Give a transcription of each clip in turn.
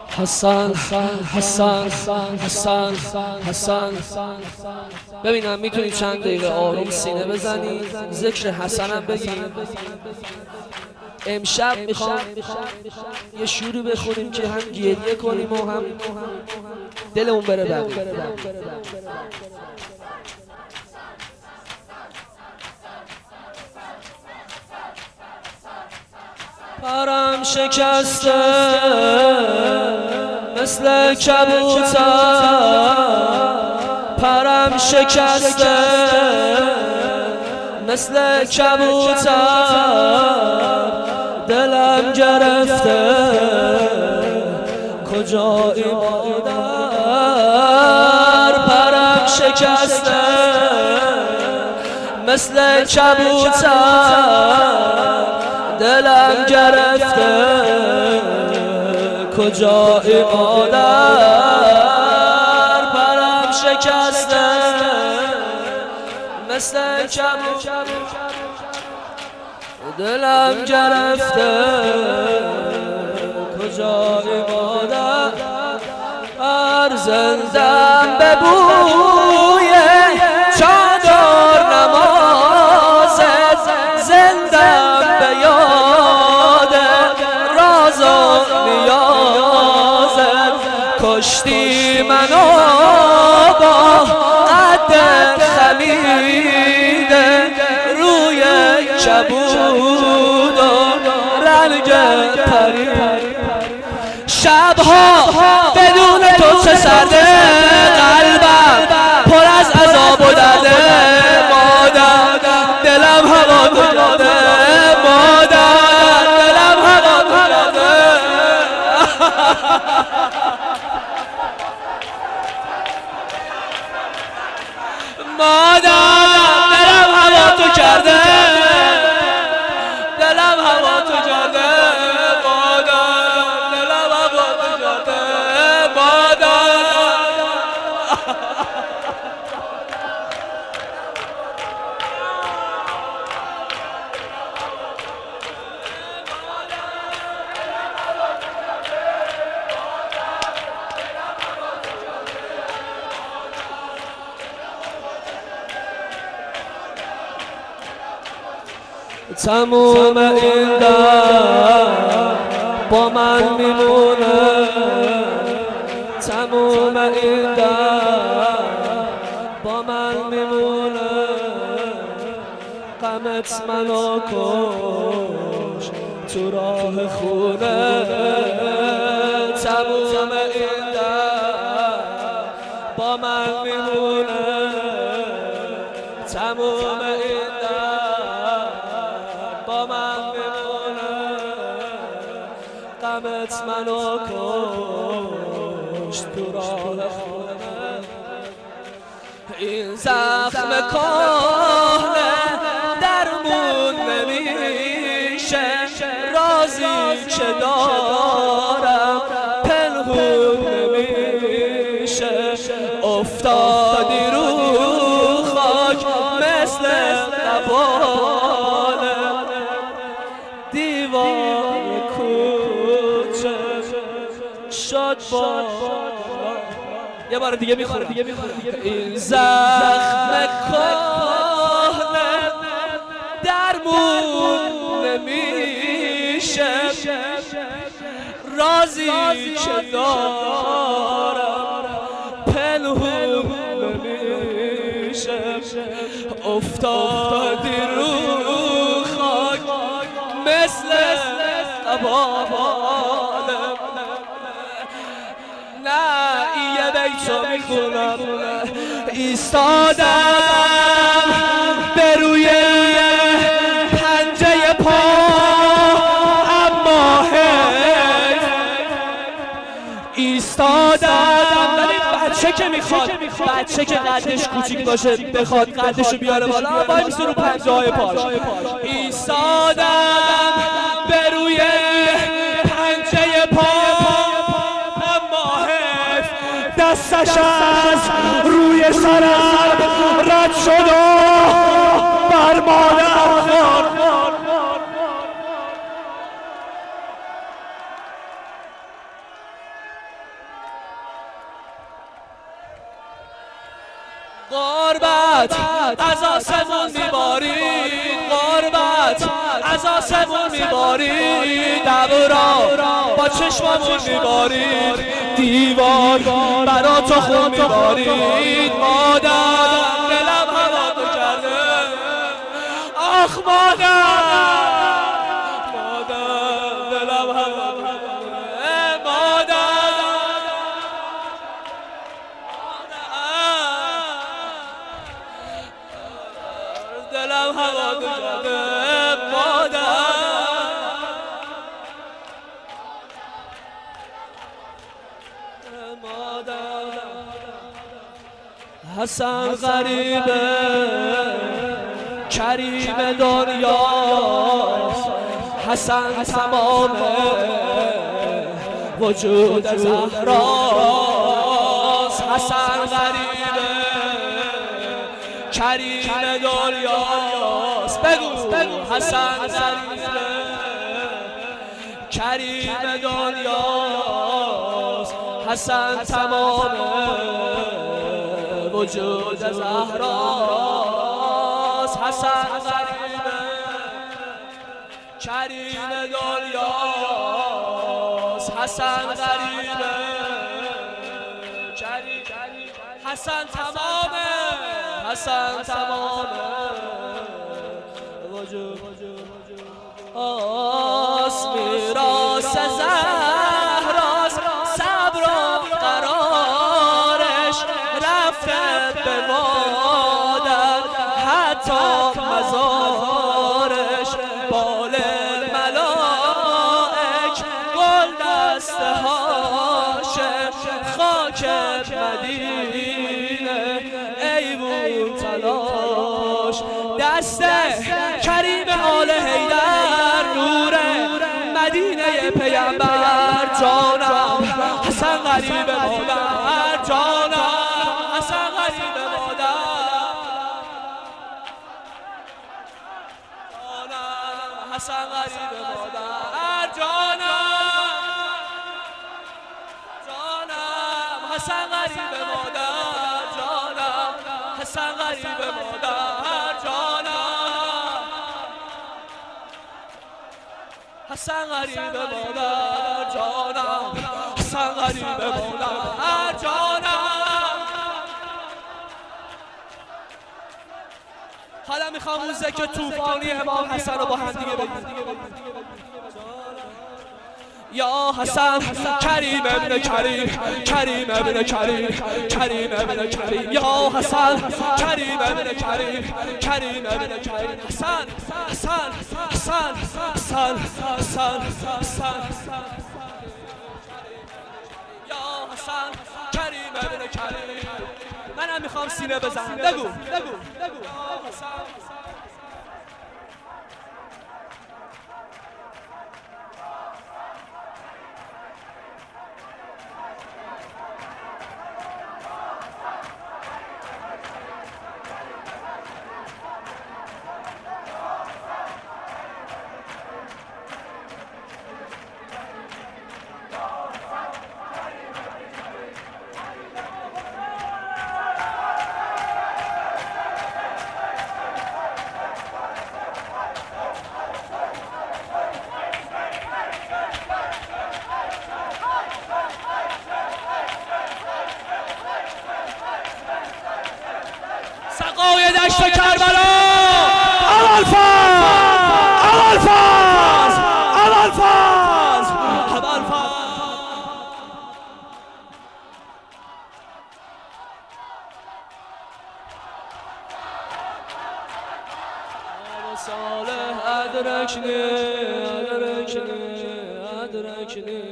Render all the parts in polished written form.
حسن حسن حسن حسن. ببینم میتونی چند دقیقه آروم سینه بزنی، ذکر حسنم بگی. امشب میخوام یه شوری بخونیم که هم گریه کنیم و هم دلمون بره بقیه. پرم شکسته مثل کبوتر، پرم شکسته مثل کبوتر، دلم گرفته کجایی مادر. پرم شکسته مثل کبوتر، دلم گرفته کجایی مادر. پرم شکسته مثل کبوتر، دلم گرفته کجایی مادر. هر زندم به بوی چادر نمازت، زندم به یاد راز و نیازت. کشتی منو با قد خمیده روی کبود و رنگ پری. شبها بدون تو چه سرده، قلبم پر از عذاب و درده. مادر دلم هوا تو یاده، مادر دلم هوا تو یاده. مادر دلم هوا تو کرده، دلم هوا تو کرده. مادر دلم هوا تو کرده، مادر. تموم این در با من میمونه، تموم این در با من میمونه. غمت منو کش تو راه خونه. تموم این در با من میمونه، تموم این با من میمونه. غمت منو کشت تو راه خونه. این زخم کهنه درمون نمیشه، رازی که دارم پنهون نمیشه. افتادی رو خاک مثل قباله، دیوار کوچه شد با. یه بار دیگه میخورم. این زخم کهنه درمون نمیشه، رازی که دارم پنهون نمیشه. افتادی رو خاک مثل قباله. نه یه بیتو میخونم. ایستادم به روی پنجه پا، اما حیف ایستادم. بچه که میخواد، بچه که قدش کوچیک باشه بخواد قدشو بیاره بالا، وای میسته رو پنجه های پاش. ایستادم به روی پنجه پا، اما حیف دستش از روی سرم رد شد و بر مادرم خورد. غربت از آسمون میبارید، غربت از آسمون میبارید، ابرا با چشممون میبارید، دیوار برا تو خون میبارید. مادر دلم هوا تو کرده، آخ مادر، مادر دلم هوا تو کرده، مادر دلم هوا تو کرده، مادر حسن غریبه کریم دنیاست، حسن تمام وجود زهراست، حسن غریبه کریم دنیاست. بگو حسن غریبه کریم دنیاست، حسن تمام وجود زهراست، حسن غریبه کریم دنیاست، حسن غریبه کریم، حسن تمامه، حسن تمامه وجود آس میراث زهراست، صبر و قرارش رفته به مادر، حتی مزارش بال ملائک گل دسته هاشه، خاک مدینه ایوون تلاش، دست کریم آل حیدر نور مدینه پیامبر، جانم حسن غریب مادر، جانم حسن غریب مادر، جانم حسن غریب مادر، جانم حسن غریب مادر، جانم حسن غریب مادر، جانم حسن غریب مادر، جانم حسن غریب مادر، جانم. حالا میخوام موزیک طوفانی امام حسن رو با هم دیگه بگیم. یا حسن کریم ابن کریم، کریم ابن کریم، کریم ابن کریم، یا حسن کریم ابن کریم، کریم ابن کریم، حسن حسن حسن حسن حسن حسن، یا حسن کریم ابن کریم. منم میخوام سینه بزنم. بگو سقای دشت کربلا، ابوالفضل، ابوالفضل، ابوالفضل، ابوالفضل. صالح ادرکنی، ادرکنی، ادرکنی،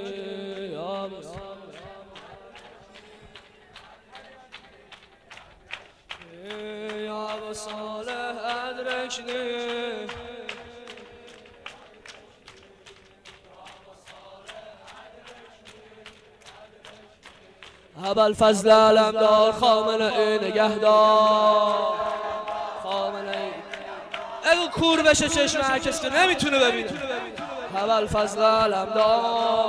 یا ابو صالح ادرکنی. ابوالفضل علمدار، خامنه‌ای نگهدار، خامنه‌ای. اگه کور بشه چشم هر کس که نمیتونه ببینه. ابوالفضل علمدار،